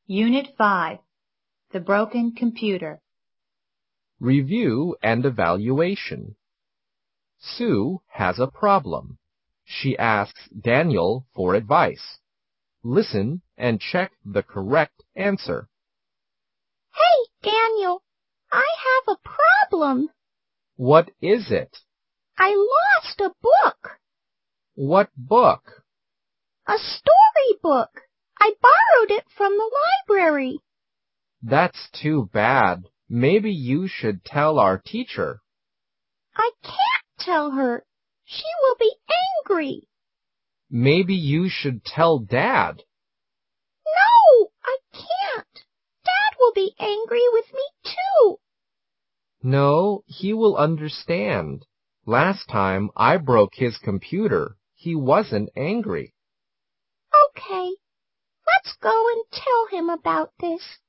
Unit 5, The Broken Computer. Review and evaluation. Sue has a problem. She asks Daniel for advice. Listen and check the correct answer. Hey, Daniel, I have a problem. What is it? I lost a book. What book? A storybook. I borrowed it from the library. That's too bad. Maybe you should tell our teacher. I can't tell her. She will be angry. Maybe you should tell Dad. No, I can't. Dad will be angry with me too. No, he will understand. Last time I broke his computer, he wasn't angry. Okay, let's go and tell him about this.